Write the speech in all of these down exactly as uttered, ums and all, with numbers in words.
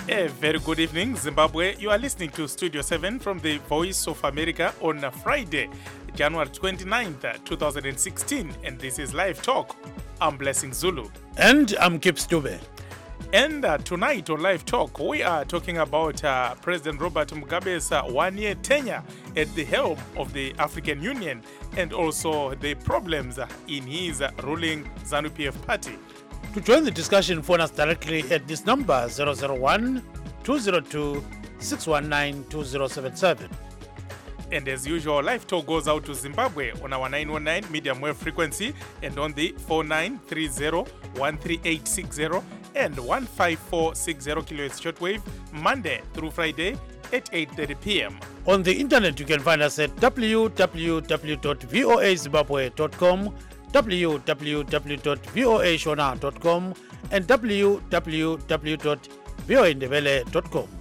A very good evening, Zimbabwe. You are listening to Studio seven from the Voice of America on Friday, January twenty-ninth, twenty sixteen. And this is Live Talk. I'm Blessing Zulu. And I'm Kip Stube. And uh, tonight on Live Talk, we are talking about uh, President Robert Mugabe's uh, one-year tenure at the helm of the African Union and also the problems uh, in his uh, ruling ZANU-P F party. To join the discussion, phone us directly at this number zero zero one, two zero two, six one nine, two zero seven seven. And as usual, Live Talk goes out to Zimbabwe on our nine one nine medium wave frequency and on the four nine three zero, one three eight six zero and one five four six zero kilohertz shortwave, Monday through Friday at eight thirty p.m. On the internet, you can find us at w w w dot voa zimbabwe dot com, w w w dot voa shona dot com, and w w w dot voa ndebele dot com.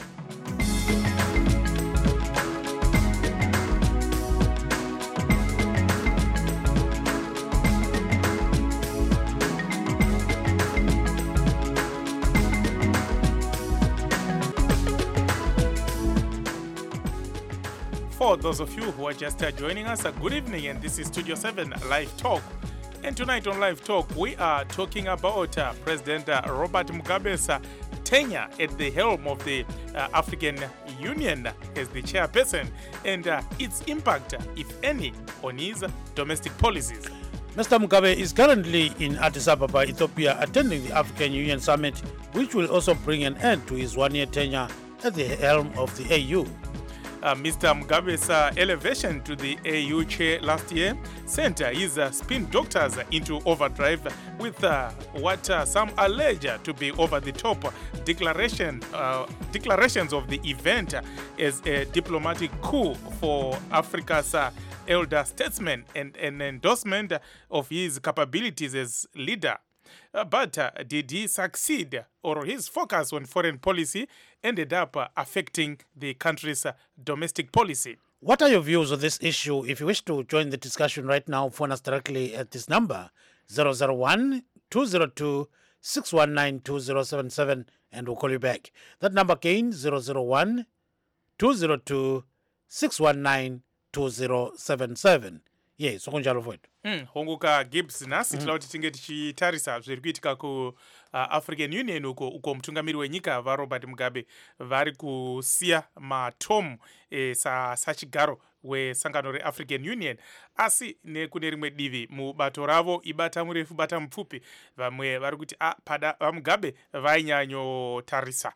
For those of you who are just uh, joining us, uh, good evening, and this is Studio seven Live Talk. And tonight on Live Talk, we are talking about uh, President uh, Robert Mugabe's uh, tenure at the helm of the uh, African Union as the chairperson and uh, its impact, uh, if any, on his uh, domestic policies. Mister Mugabe is currently in Addis Ababa, Ethiopia, attending the African Union Summit, which will also bring an end to his one-year tenure at the helm of the A U. Uh, Mister Mugabe's uh, elevation to the A U chair last year sent uh, his uh, spin doctors into overdrive with uh, what uh, some allege to be over-the-top declaration, uh, declarations of the event as a diplomatic coup for Africa's uh, elder statesman and an endorsement of his capabilities as leader. Uh, but uh, did he succeed, or his focus on foreign policy ended up uh, affecting the country's uh, domestic policy? What are your views on this issue? If you wish to join the discussion right now, phone us directly at this number zero zero one, two zero two, six one nine, two zero seven seven and we'll call you back. That number again, zero zero one, two zero two, six one nine, two zero seven seven. Yes, sokunjalo mfowethu. Mm, honguka Gibbs nasi tila kuti tinge tichitarisa zviri kuitika ku uh, African Union uko uko mutungamiri wenyika va Robert Mugabe vari kusiya matomu e, sa sachigaro wesangano reAfrican Union, asi nekune rimwe divi mubato ravo ibata murefu bata mupfupi vamwe vari kuti ah, pada vaMugabe vainyanyotarisa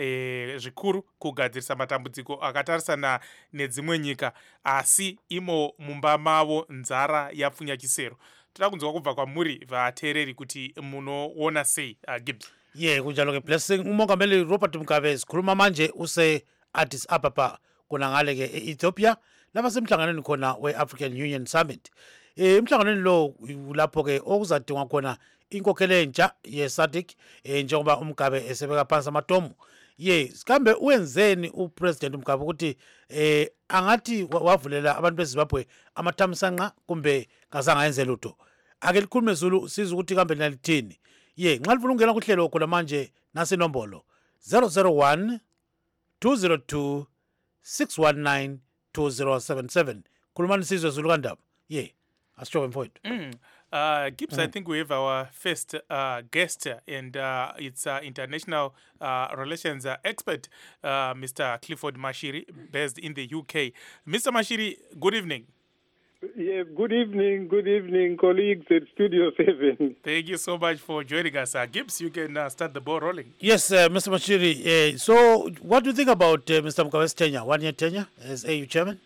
E, zvikuru kugadzirisa matambudziko akatarisana nedzimwe nyika, asi imo mumba mavo nzara yapfunya chisero. Toda kunzwa kubva kwamuri vateereri kuti munoona sei uh, Gibbs? Ye kunjalo ke Blessing. Umongameli Robert Mugabe sikhuluma manje use Addis Ababa kuna ngale ke eEthiopia lapha semhlanganweni khona we-African Union Summit. Eh emhlanganweni lo lapho ke okuzadingwa khona inkokhelo entsha ye-SADC eh njengoba uMugabe esebeka phansi amatomu. Ye sikambe uwenzeni uPresident Mugabe ukuthi eh angathi wavulela abantu beZimbabwe amathamsanqa kumbe ngazange yenze lutho. Ake likhulume Zulu siza ukuthi kambe nalithini. Ye nxa lifuna ukungena kuhlelo khona manje nasi inombolo zero zero one, two zero two, six one nine, two zero seven seven. Khulumani sizwe Zulu kandaba. Ye asitsho mfowethu. Mm. Uh, Gibbs, mm. I think we have our first uh, guest, and uh, it's uh, international uh, relations uh, expert, uh, Mister Clifford Mashiri, based in the U K. Mister Mashiri, good evening. Yeah, good evening, good evening, colleagues at Studio seven. Thank you so much for joining us. Uh, Gibbs, you can uh, start the ball rolling. Yes, uh, Mister Mashiri. Uh, so, what do you think about uh, Mister Mugabe's tenure, one-year tenure as A U chairman?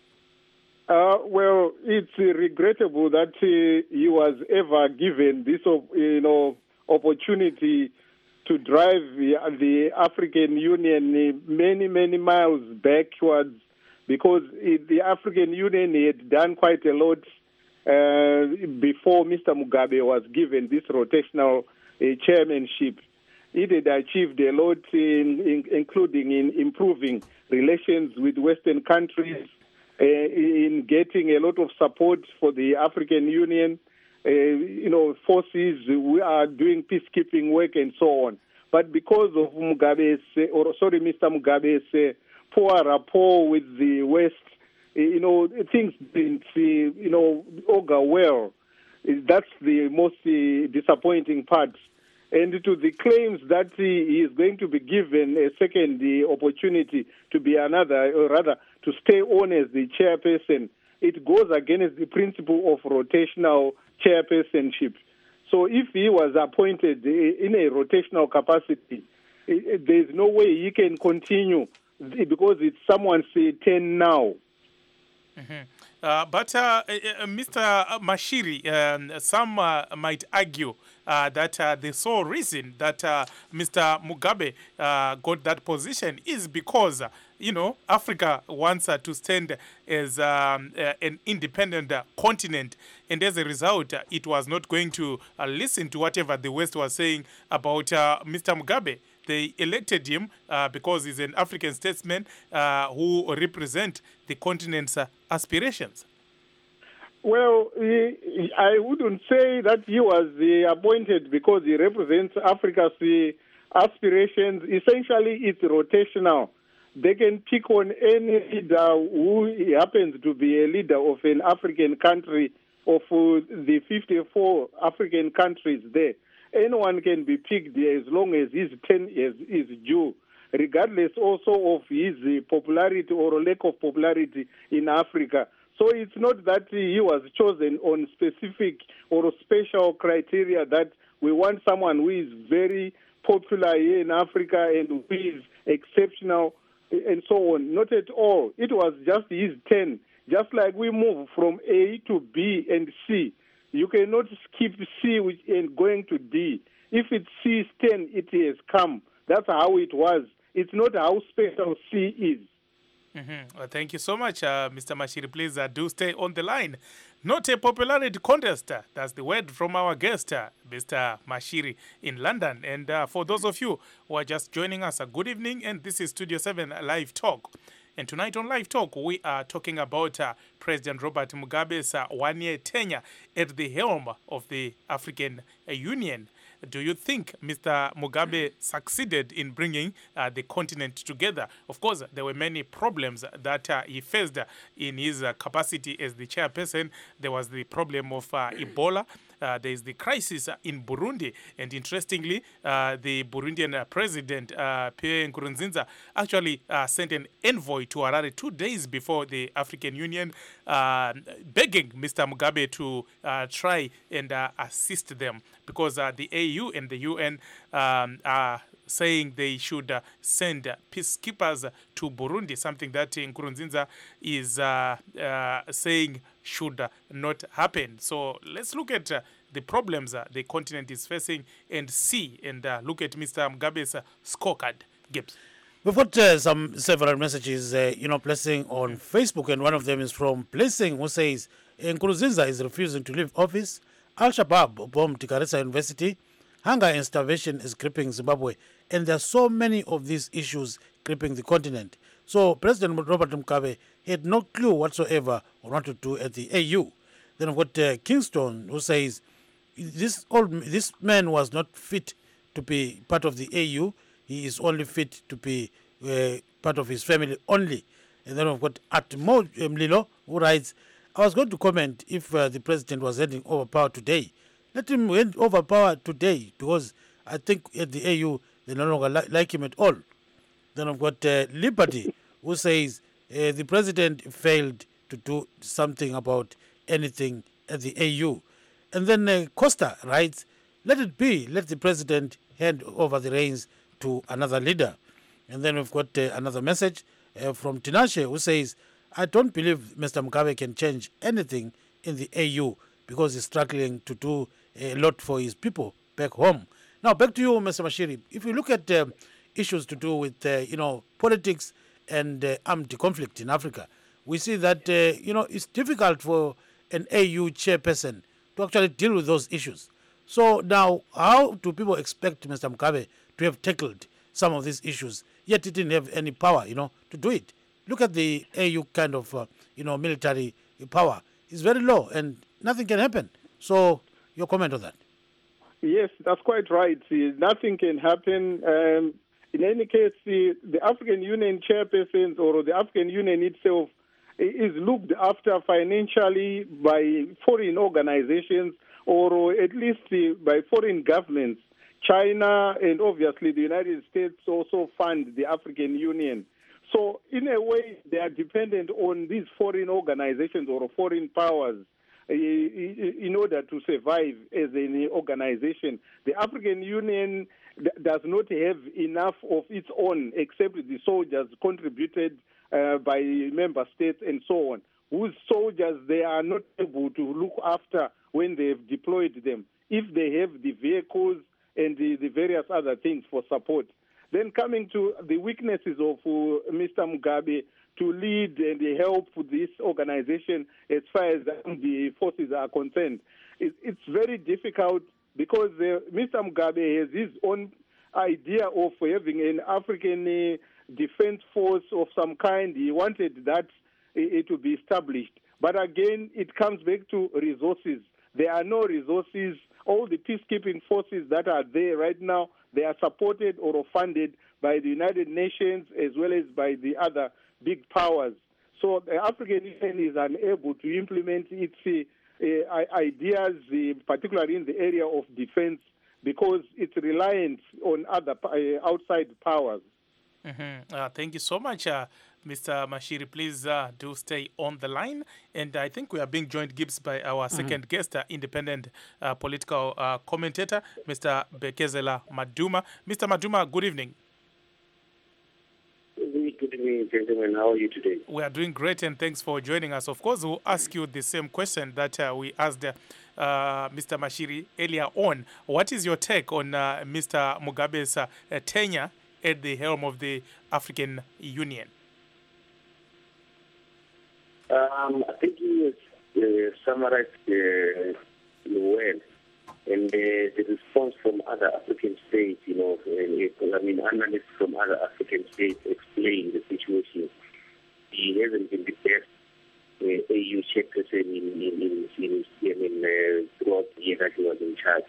Uh, well, it's uh, regrettable that uh, he was ever given this, uh, you know, opportunity to drive the, the African Union many, many miles backwards, because it, the African Union had done quite a lot uh, before Mister Mugabe was given this rotational uh, chairmanship. It had achieved a lot, in, in, including in improving relations with Western countries, Uh, in getting a lot of support for the African Union, uh, you know, forces. We are doing peacekeeping work and so on. but because of Mugabe's, uh, or sorry, Mister Mugabe's uh, poor rapport with the West, uh, you know, things didn't, uh, you know, augur well. That's the most uh, disappointing part. And to the claims that he is going to be given a second uh, opportunity to be another, or rather to stay on as the chairperson, it goes against the principle of rotational chairpersonship. So if he was appointed uh, in a rotational capacity, uh, there's no way he can continue because it's someone's uh, turn now. Mm-hmm. Uh, but uh, uh, Mister Mashiri, um, some uh, might argue uh, that uh, the sole reason that uh, Mister Mugabe uh, got that position is because, uh, you know, Africa wants uh, to stand as um, uh, an independent uh, continent. And as a result, uh, it was not going to uh, listen to whatever the West was saying about uh, Mister Mugabe. They elected him uh, because he's an African statesman uh, who represent the continent's uh, aspirations. Well, he, I wouldn't say that he was uh, appointed because he represents Africa's uh, aspirations. Essentially, it's rotational. They can pick on any leader who happens to be a leader of an African country, of uh, the fifty-four African countries there. Anyone can be picked as long as his term is, is due, regardless also of his popularity or lack of popularity in Africa. So it's not that he was chosen on specific or special criteria that we want someone who is very popular here in Africa and who is exceptional and so on. Not at all. It was just his turn. Just like we move from A to B and C. You cannot skip C and going to D. If it's C's turn, it has come. That's how it was. It's not how special C is. Mm-hmm. Well, thank you so much, uh, Mister Mashiri. Please uh, do stay on the line. Not a popularity contest. Uh, that's the word from our guest, uh, Mister Mashiri in London. And uh, for those of you who are just joining us, uh, good evening. And this is Studio seven Live Talk. And tonight on Live Talk, we are talking about uh, President Robert Mugabe's uh, one-year tenure at the helm of the African uh, Union. Do you think Mister Mugabe succeeded in bringing uh, the continent together? Of course, there were many problems that uh, he faced in his uh, capacity as the chairperson. There was the problem of uh, Ebola. Uh, there is the crisis uh, in Burundi. And interestingly, uh, the Burundian uh, president, uh, Pierre Nkurunziza, actually uh, sent an envoy to Harare two days before the African Union, uh, begging Mister Mugabe to uh, try and uh, assist them because uh, the A U and the U N um, are saying they should uh, send uh, peacekeepers to Burundi, something that uh, Nkurunziza is uh, uh, saying should uh, not happen. So let's look at uh, the problems uh, the continent is facing and see and uh, look at Mister Mugabe's uh, scorecard. Gibbs. We've got uh, some several messages, uh, you know, placing on Facebook, and one of them is from Blessing, who says Nkurunziza is refusing to leave office. Al-Shabaab bombed Garissa University. Hunger and starvation is gripping Zimbabwe, and there are so many of these issues gripping the continent. So President Robert Mugabe had no clue whatsoever on what to do at the A U. Then we've got uh, Kingston, who says this old this man was not fit to be part of the A U. He is only fit to be uh, part of his family only. And then we've got Atmo Mlilo, who writes, I was going to comment if uh, the president was handing over power today. Let him hand over power today, because I think at the A U they no longer li- like him at all. Then I've got uh, Liberty, who says uh, the president failed to do something about anything at the A U. And then uh, Costa writes, let it be, let the president hand over the reins to another leader. And then we've got uh, another message uh, from Tinashe, who says, I don't believe Mister Mugabe can change anything in the A U because he's struggling to do a lot for his people back home. Now, back to you, Mister Mashiri. If you look at uh, issues to do with, uh, you know, politics and uh, armed conflict in Africa, we see that, uh, you know, it's difficult for an A U chairperson to actually deal with those issues. So now, how do people expect Mister Mugabe to have tackled some of these issues, yet he didn't have any power, you know, to do it? Look at the A U kind of, uh, you know, military power. It's very low and nothing can happen. So your comment on that? Yes, that's quite right. Uh, Nothing can happen. Um, in any case, the, the African Union chairpersons or the African Union itself i- is looked after financially by foreign organizations or at least uh, by foreign governments. China and obviously the United States also fund the African Union. So in a way, they are dependent on these foreign organizations or foreign powers uh, in order to survive as an organization. The African Union d- does not have enough of its own, except the soldiers contributed uh, by member states and so on, whose soldiers they are not able to look after when they've deployed them, if they have the vehicles and the, the various other things for support. Then coming to the weaknesses of uh, Mister Mugabe to lead and help this organization as far as the forces are concerned, it, it's very difficult because uh, Mister Mugabe has his own idea of having an African uh, defense force of some kind. He wanted that uh, to be established. But again, it comes back to resources. There are no resources. All the peacekeeping forces that are there right now, they are supported or funded by the United Nations as well as by the other big powers. So the African Union is unable to implement its uh, ideas, uh, particularly in the area of defense, because it's reliant on other uh, outside powers. Mm-hmm. Uh, thank you so much, uh, Mister Mashiri. Please uh, do stay on the line. And I think we are being joined, Gibbs, by our mm-hmm. second guest, uh, independent uh, political uh, commentator, Mister Bekezela Maduma. Mister Maduma, good evening. Good evening, gentlemen. How are you today? We are doing great, and thanks for joining us. Of course, we'll ask you the same question that uh, we asked uh, Mister Mashiri earlier on. What is your take on uh, Mister Mugabe's uh, tenure at the helm of the African Union? Um, I think he was uh, summarized uh, well, and uh, the response from other African states, you know, and, I mean, analysts from other African states explain the situation. He hasn't been the best uh, A U chairperson in, in, in, in, I mean, uh, throughout the year that he was in charge.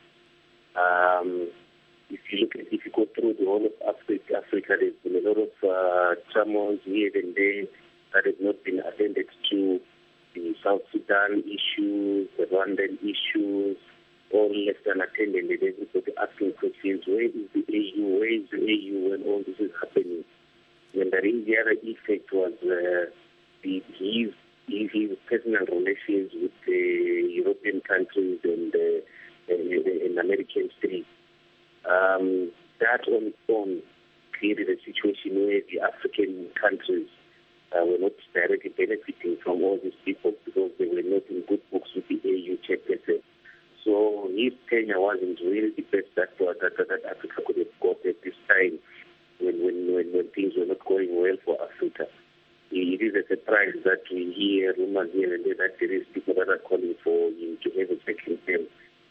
Um, If you look at, if you go through the whole of Africa, Africa there's been a lot of uh, turmoils here and there that have not been attended to. The South Sudan issues, the Rwandan issues, all left unattended. And everybody asking questions: where is the A U? Where is the A U when all this is happening? And I think the other effect was uh, the, his, his personal relations with the European countries and, uh, and, and American states. Um, that on its own created a situation where the African countries uh, were not directly benefiting from all these people because they were not in good books with the A U chairperson. So his tenure wasn't really the best that, that, that, that Africa could have got at this time when, when, when, when things were not going well for Africa. It is a surprise that we hear rumors here and there that there is people that are calling for him to have a second term.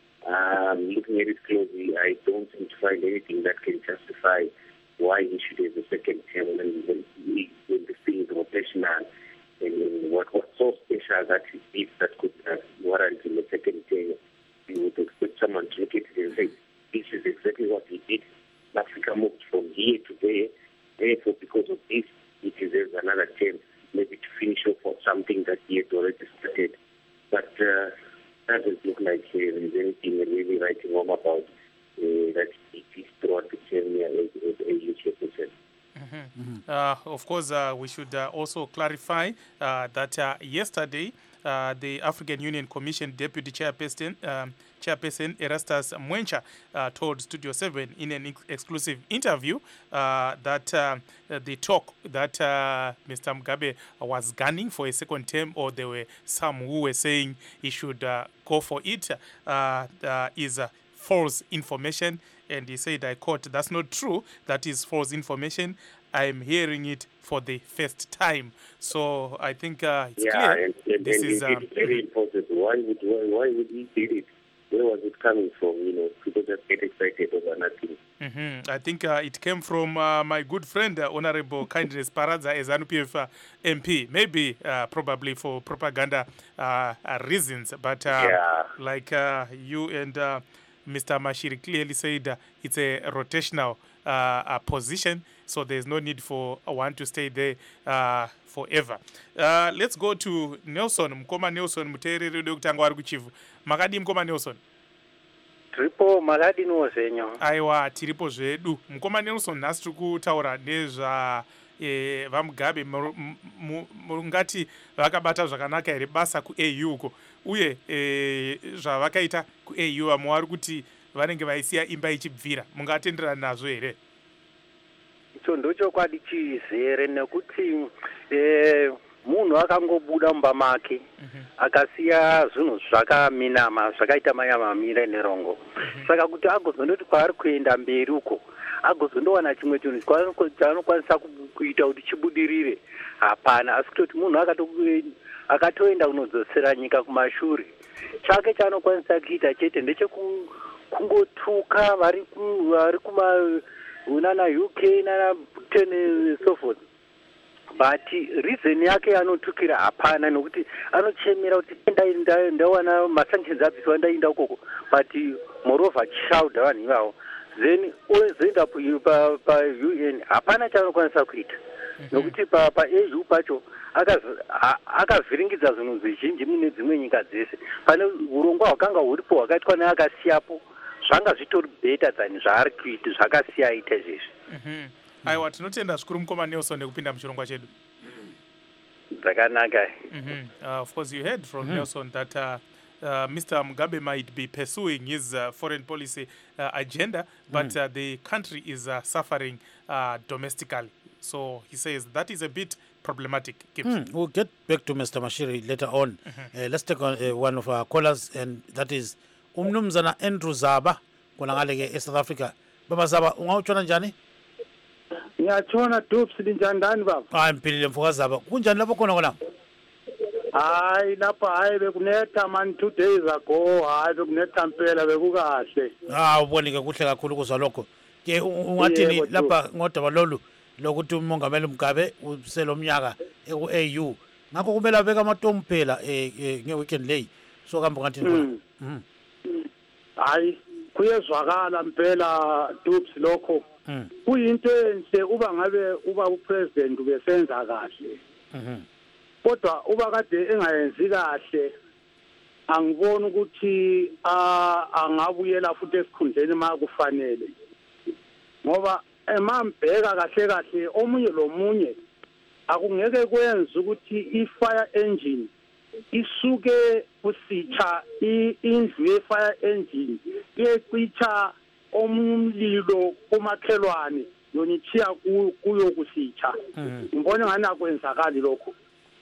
Um, looking at it closely, I don't seem to find anything that can justify why he should have a second term when, when, when the thing is rotational. And, and what was so special that he did that could uh, warrant him a second term, you would expect someone to look at it and say, this is exactly what he did. Africa moved from here to there. Therefore, because of this, it deserves another term, maybe to finish off for something that he had already started. But uh, doesn't look like uh, there is anything really writing home about uh, that it is throughout the tenure as A U chairperson. Mm-hmm. Mm-hmm. Uh, of course, uh, we should uh, also clarify uh, that uh, yesterday uh, the African Union Commission Deputy Chairperson, um, Chairperson Erastus Mwencha uh, told Studio seven in an ex- exclusive interview uh, that uh, the talk that uh, Mister Mugabe was gunning for a second term, or there were some who were saying he should uh, go for it, uh, uh, is uh, false information. And he said, I quote, "That's not true. That is false information. I'm hearing it for the first time." So I think uh, it's yeah, clear. And, and, this and is um, very important. Why would why, why would he did it? Where was it coming from? You know, people just get excited over nothing. Mm-hmm. I think uh, it came from uh, my good friend, uh, Honorable Kindness Paradza, as ZANU P F uh, M P. Maybe, uh, probably for propaganda uh, uh, reasons. But uh, yeah. like uh, you and uh, Mister Mashiri clearly said uh, it's a rotational uh, uh, position, so there's no need for one to stay there uh, forever. Uh, let's go to Nelson. Mkoma Nelson, muteereri dokutanga wari kuchivu. Makadi Mkoma Nelson. Tripo makadi nozenyo. Aiwa, tiripo zvedu. Mkoma Nelson, nhasi tiri kutaura nezva e, vamugabe mungati vakabata zvakanaka here basa ku-A U uko, uye e, zvavakaita ku-A U vamwe vari kuti vanenge vaisiya imba ichibvira, mungatenderana nazvo here? Icho ndochokwadi chizere nekuti eh, munhu akangobuda mumba make akasiya zvinhu zvakaminama zvakaita manyamamira nerongo, saka kuti agozondoti kwaari kuenda mberi uko agozondowana chimwe chinhu chaanokwanisa kuita kuti chibudirire, hapana. Asi kutoti munhu akatoenda kunodzosera nyika kumashure, chake chaanokwanisa kuita chete ndechekungotuka vari kuma unana U K nana Britain and so forth. But reason yake anotukira hapana, nokuti anochemera kuti ndaenda ndawana masanctions abviswa ndaenda ukoko, but moreover chisaudha vanhu ivavo, then ozoenda pa pa U N hapana chaanokwanisa kuita, nokuti pa pa A U pacho akavhiringidza zvinhu zvizhinji mune dzimwe nyika dzese. Pane urongwa hwakanga huripo hwakaitwa neakasiyapo zvanga zvitori beta than zvaari kuita zvakasiya aita izvezvi. Aiwa, tinotenda zvikuru Mukoma Nelson nekupinda muchirongwa chedu. Zvakanaka. Uh, of course, you heard from mm-hmm. Nelson that uh, uh, Mister Mugabe might be pursuing his uh, foreign policy uh, agenda, but mm. uh, the country is uh, suffering uh, domestically. So he says that is a bit problematic. Mm, we'll get back to Mister Mashiri later on. Mm-hmm. Uh, let's take on, uh, one of our callers, and that is Umnumzana Andrew Zaba, kunangale e South Africa. Baba Zaba, ungawutshona njani? Ngiyatshona Dupes linjani baba? Hayi mphilile mfoka Zaba. Kunjani lapho khona khona? Hayi lapha hayi bekunetha man two days ago, hayi bekunetha impela bekukahle. Ah ubonike kuhle kakhulu kuzwa lokho. Ke ungathini lapha ngodaba lolu lokuthi umongameli Mugabe uselomnyaka eku-A U. Ngakho kumele abeka amatomu phela eh nge-weekend lay. So kambe ngathini khona? Mhm. Hayi kuyezwakala impela Dupes lokho. Kuyinto enhle uba ngabe uba upresident ubesenza kahle. Mhm. Kodwa uba kade engayenzi kahle angibona ukuthi angabuyela futhi esikhundleni makufanele. Ngoba emambheka kahle kahle omunye lomunye akungeke kwenza ukuthi i-fire engine isuke kusitha indlu ye-fire engine iyecitha omunye umlilo kumakhelwane yonithiya kuyo kusitha. Ngibona ngani akwenzakali lokho.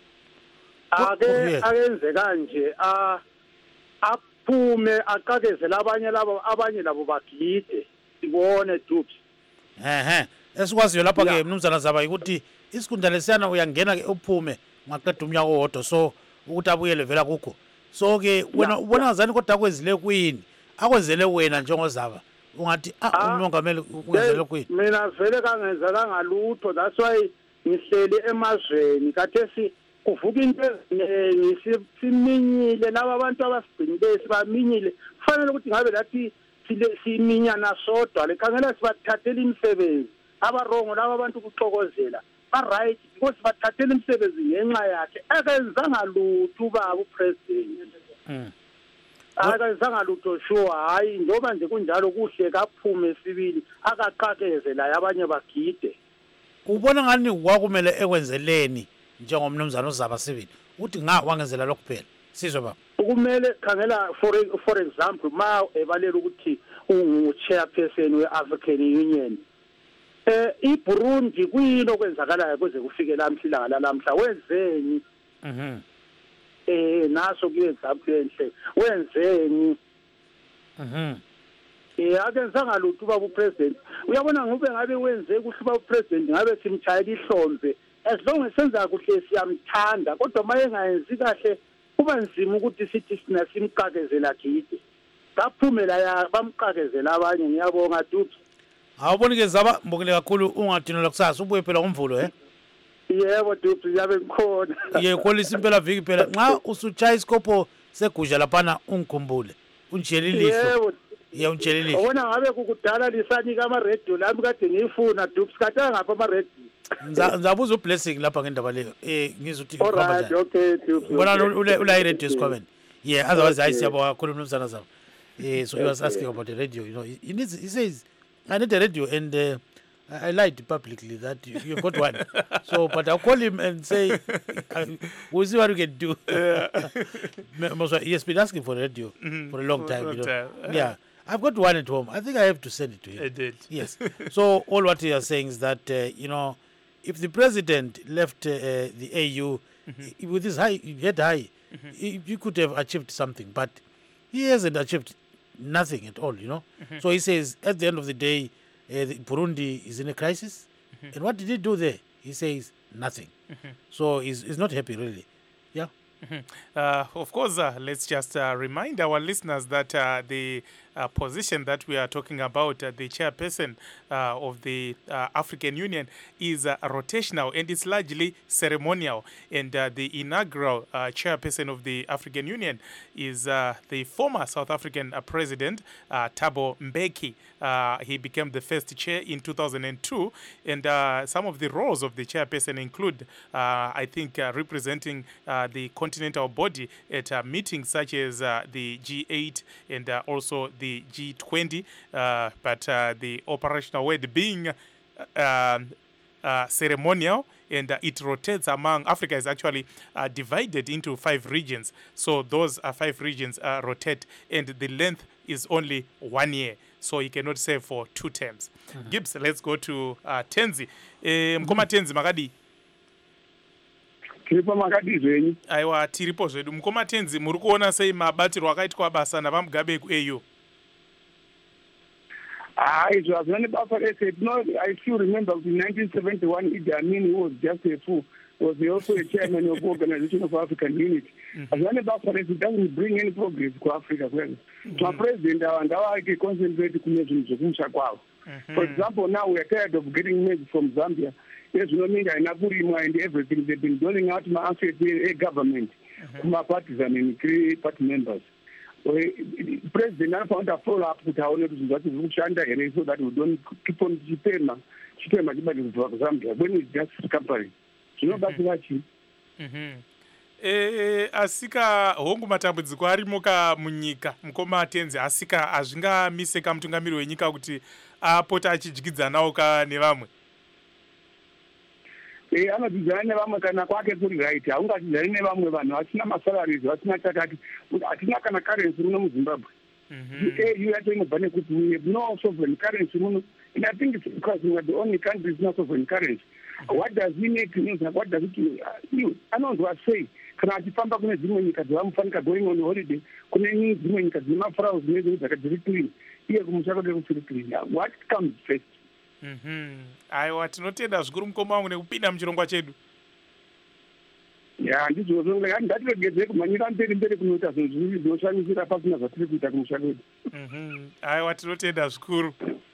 Ake akenze kanje a aphume aqakezela abanye labo abanye labo bagide sibone Dupes. Ehe esikwaziyo lapha ke mnumzana Zaba ukuthi isikhundla lesiyana uyangena ke uphume ngaqeda umnyaka owodwa, so ukuthi abuyele vela kukho. So ke wena ubona ngazani kodwa kwenzile kwini akwenzele wena njengozaba ungathi ah umongameli ukwenzele kwini? Mina vele kangenza kangalutho, that's why ngihleli emazweni kathesi kuvuka into eziningi siminyile laba abantu abasigcinile sibaminyile, kufanele ukuthi ngabe lathi siminyana sodwa lekhangela sibathathela imisebenzi abarongo laba abantu kuxokozela ba right because bathathela imisebenzi ngenxa yakhe akenzanga lutho ubaba upresident. Mhm. Akenzanga lutho sure, hayi ndoba nje kunjalo kuhle kaphume sibili akaqakeze la abanye bagide. Ubona ngani wakumele ekwenzeleni njengomnumzana uZaba sibili uthi nga wangenzela lokho phela sizwe baba? Ukumele khangela for for example ma ebalela ukuthi ungu chairperson we-African Union, eh iBurundi kuyini okwenzakalayo kuze kufike lamhla ngalamhla wenzeni? Mhm. Eh naso kuye example enhle wenzeni? Mhm. Eh akenzanga lutho ubaba upresident. Uyabona ngube ngabe wenze kuhle ubaba upresident ngabe simchayela ihlombe, as long as senza kuhle siyamthanda, kodwa maye ngayenzi kahle kuba nzima ukuthi sithi sina simqakezela gidi. Baphumela ya bamqakezela abanye. Ngiyabonga Dupes. Awuboni ke Zaba mbongile kakhulu ungadinela kusasa ubuye phela ngomvulo eh? Yebo Dupes yabe ngikhona. Ye kolisa impela viki phela nxa usuchaya isikopho segusha laphana ungikhumbule unjiyela ilihlo. Yebo ye ungitshelile Ubona ngabe kukudala lisanika ama-radio lami kade ngiyifuna dupes katanga ngapha ama-radio. ngizabuza ublessing lapha ngendaba leyo eh ngizwa ukuthi All kuhamba right, njani. okay, dupes. Ubona okay. ule ula i-radio esikhwameni. Yeah, otherwise hayi Okay. siyabonga kakhulu mnumzana zabo. Eh so he was Okay. asking about the radio, you know. He needs he says I need a radio and uh, I I lied publicly that you, you've got one. So, but I'll call him and say, uh, we'll see what we can do. Most of- he has been asking for a radio for a long For a time. long you know. time. Yeah, I've got one at home. I think I have to send it to him. I did. Yes. So all what he is saying is that uh, you know, if the president left uh, the A U i- with his high head high, he, he could have achieved something, but he hasn't achieved nothing at all. You know. So he says at the end of the day, uh, the Burundi is in a crisis, and what did he do there? He says nothing. So he's, he's not happy really. Yeah. Uh, of course, uh, let's just uh, remind our listeners that uh, the uh, position that we are talking about, uh, the chairperson uh, of the uh, African Union, is uh, rotational and it's largely ceremonial. And uh, the inaugural uh, chairperson of the African Union is uh, the former South African uh, president, uh, Thabo Mbeki. Uh, he became the first chair in two thousand two, and uh, some of the roles of the chairperson include, uh, I think, uh, representing uh, the continental body at uh, meetings such as uh, the G eight and uh, also the G twenty, uh, but uh, the operational word being uh, uh, ceremonial, and uh, it rotates among Africa is actually uh, divided into five regions. So those uh, five regions uh, rotate, and the length is only one year. So you cannot serve for two terms. Mm-hmm. Gibbs, let's go to uh, Tenzi. Eh, mkoma Tenzi makadi. Tiripo makadi zvenyu. Aiwa tiripo zvedu. Mkoma Tenzi muri kuona sei mabatirwo akaitwa basa navamugabe ku A U? Ah, it was only buffer said, no, I still remember in nineteen seventy-one, Idi Amin was just a fool. Was also a chairman of Organization of African Unity. Mm-hmm. As only buffer it doesn't bring any progress to Africa. Well, mm-hmm. So president, and I can concentrate on For example, now we are tired of getting maize from Zambia. There's no need in Aburima and everything. They've been doling out my assets, a government, mm-hmm. my partisans and three party members. The president I found a follow up with our neighbors that is under so that we don't keep on Chipema, Chipema, Zambia, when it's just scampering. You know, that's what you. Eh, asika hongu matambudziko arimuka munyika mukoma Tenzi asika azvingamiseka mutungamiri wenyika kuti apota achidyidzanawo ka nevamwe. Eh, anodzidzana nevamwe kana kwake kuri right. Haungadzidzani nevamwe vanhu vasina masalaries, vasina chakati, hatina kana currency muno muZimbabwe. You are doing a kuti we have no sovereign currency muno, and I think it's because we are the only country with no sovereign currency. What does he need to use? What does it you? I know what I say. Kana achifamba kune dzimwe nyika dzavamufanika going on holiday, kune dzimwe nyika dzine mafuraus nezvinhu dzakadziri clean, iye kumusha kwake kusiri clean. What comes first? Mhm. Aiwa tinotenda zvikuru mukoma wangu nekupinda muchirongwa chedu. Ya ndizvo zvonga ngatiregedze kumhanyira mberi mberi kunoita zvinhu zviviri zvinoshamisira pasina zvatiri kuita kumusha kwedu. Mhm. Aiwa tinotenda zvikuru.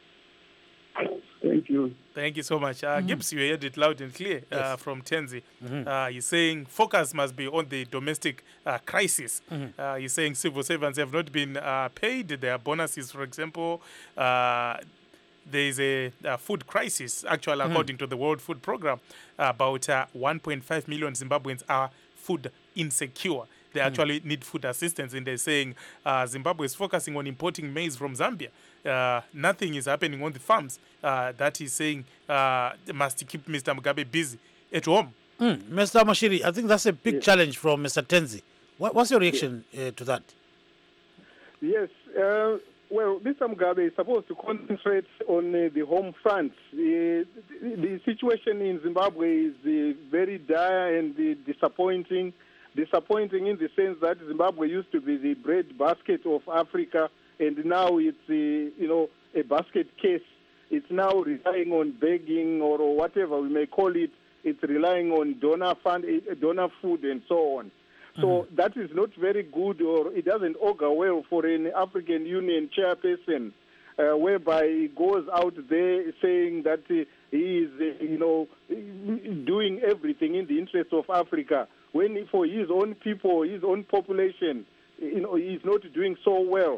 Thank you. Thank you so much. Uh, mm-hmm. Gibbs, you heard it loud and clear uh, Yes. from Tenzi. Mm-hmm. Uh, he's saying focus must be on the domestic uh, crisis. Mm-hmm. Uh, he's saying civil servants have not been uh, paid their bonuses, for example. Uh, there is a, a food crisis, actually, mm-hmm. according to the World Food Program. About uh, one point five million Zimbabweans are food insecure. They mm-hmm. actually need food assistance, and they're saying uh, Zimbabwe is focusing on importing maize from Zambia. Uh, nothing is happening on the farms. Uh, that is saying uh, they must keep Mister Mugabe busy at home. Mm. Mister Mashiri, I think that's a big yes. challenge from Mister Tenzi. What, what's your reaction yes. uh, to that? Yes. Uh, well, Mister Mugabe is supposed to concentrate on uh, the home front. The, the, the situation in Zimbabwe is uh, very dire and uh, disappointing. Disappointing in the sense that Zimbabwe used to be the bread basket of Africa, and now it's uh, you know a basket case. It's now relying on begging or, or whatever we may call it. It's relying on donor fund, uh, donor food, and so on. So mm-hmm. that is not very good, or it doesn't augur well for an African Union chairperson, uh, whereby he goes out there saying that uh, he is uh, you know doing everything in the interest of Africa, when for his own people, his own population, you know, he's not doing so well.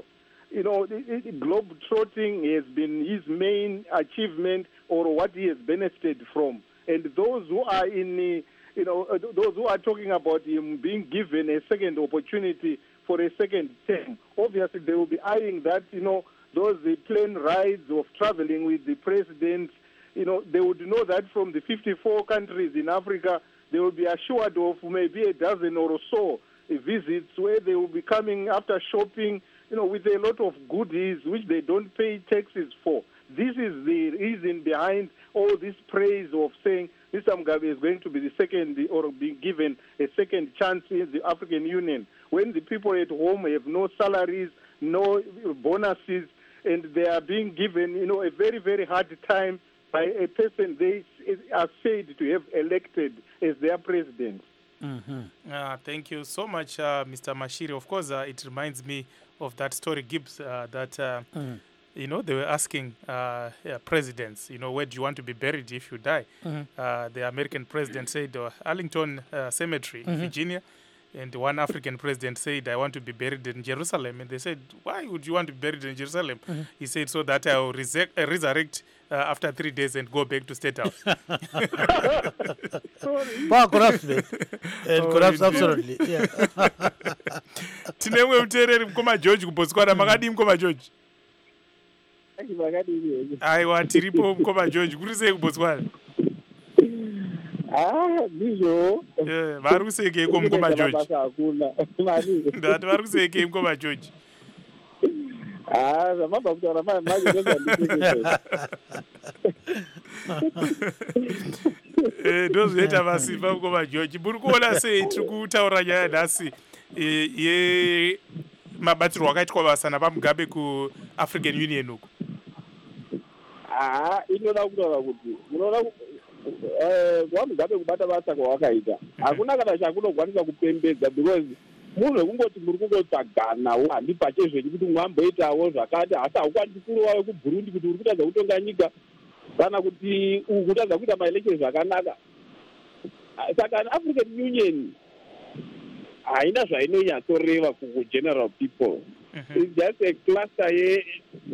you know, globe trotting has been his main achievement or what he has benefited from. And those who are in, the, you know, those who are talking about him being given a second opportunity for a second term, obviously they will be eyeing that, you know, those the plane rides of traveling with the president, you know, they would know that from the fifty-four countries in Africa, they will be assured of maybe a dozen or so visits where they will be coming after shopping, you know, with a lot of goodies which they don't pay taxes for. This is the reason behind all this praise of saying Mister Mugabe is going to be the second or be given a second chance in the African Union. When the people at home have no salaries, no bonuses, and they are being given, you know, a very, very hard time by a person they are said to have elected as their president. Mm-hmm. Uh, thank you so much, uh, Mister Mashiri. Of course, uh, it reminds me of that story, Gibbs, uh, that, uh, mm. you know, they were asking uh, yeah, presidents, you know, where do you want to be buried if you die? Mm-hmm. Uh, the American president said uh, Arlington uh, Cemetery in mm-hmm. Virginia. And one African president said, I want to be buried in Jerusalem. And they said, why would you want to be buried in Jerusalem? Mm-hmm. He said, so that I will rese- uh, resurrect uh, after three days and go back to State House. Wow, corrupts, man. And corrupts, absolutely. Yeah. Tinemwe mtereri mkoma George kubotswana makadi mkoma George. Aiwa tiripo mkoma George kuri sei kubotswana. Ah, ndizo. Eh, vari kuseke ko mkoma George. Ndati vari kuseke mkoma George. Ah, zamaba kutara mama maji ndio ndike. Eh, ndozviita vasipa mkoma George. Muri kuona sei tiri kutaura nyaya nhasi ye mabatirwo akaitwa basa napaMugabe ku African Union uko. Ah, inoda kutaura kuti unoda eh kwaMugabe kubata basa kwawakaita. Hakuna kana chakunogwanisa kupembedza because munhu wekungoti muri kungotsagana wandi pachezve kuti mwamboitawo zvakati hasa haukwanisi kurowawe kuBurundi kuti uri kutadza kutonga nyika kana kuti uri kutadza kuita maelection zvakanaka. Saka African Union haina zvainonyatsoreva kugeneral people. Mm-hmm. It's just a cluster ye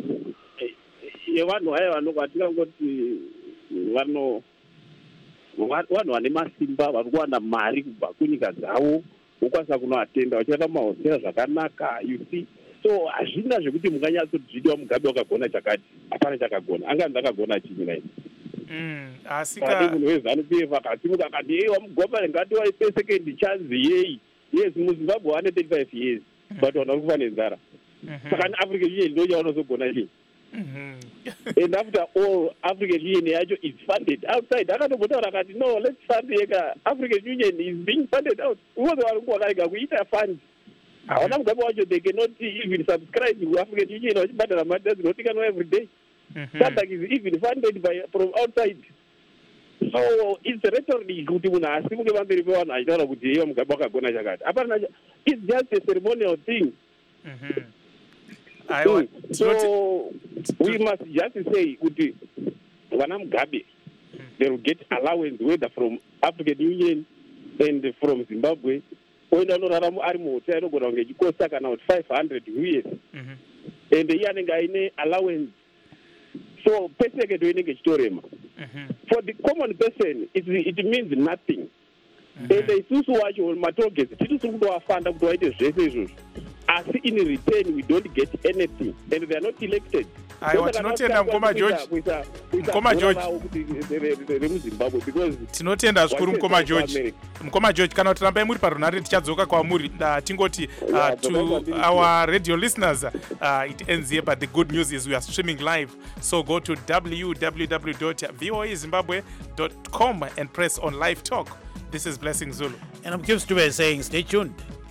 yevanhu aya vanokatingangoti vano vanhu vane masimba vari kuwana mari kubva kunyika dzavo vokwanisa kunoatenda vachiita mahotera zvakanaka, you see. So hazvina zvekuti munganyatsozvidiwa Mugabe wakagona chakati hapana chakagona anganzi akagona chinyi naii. Mm, asika munhu weZANU-P F akasimuka akati hey waMugabe ngatiwaipe second chance yei. Yes, muZimbabwe ane thirty-five years but vanhu vari kufa nenzara. Saka African Union ndio yavanozogona chii. And after all, African Union yacho is funded outside. Akatobotaura akati no, let's fund yeka. African Union is being funded out. Uko vari kuwakaika kuita fund. Hawana Mugabe wacho they cannot even subscribe to African Union vachibhadhara mari dzinotikanwa every day. SADC is even funded by from outside. So it's rhetoric kuti munhu asimuke pamberi pevanhu achitaura kuti iye Mugabe wakagona chakati. Hapana, it's just a ceremonial thing. Mm-hmm. I want, so we must just say kuti vana Mugabe they will get allowance whether from African Union and from Zimbabwe. Oenda unorarama ari muhotera inogona kunge ichikosta kana kuti five hundred U S. Mm-hmm. And iye anenge aine allowance. So paycheck ndo inenge ichitorema. Mm-hmm. For the common person it, it means nothing. Mm-hmm. And isusu wacho matogesi tiri kutowafanda kuti waite zvese izvozvo. As in return, we don't get anything, and they are not elected. I want to tenda Mkoma George. Mkoma George. Tinotenda zvikuru Mkoma George. Mkoma George, kana tirambai muri parunare tichadzoka kwamuri. Tingoti uh, to our radio listeners, uh, it ends here, but the good news is we are streaming live. So go to w w w dot v o a zimbabwe dot com and press on live talk. This is Blessing Zulu. And I'm Gibbs Dube saying stay tuned.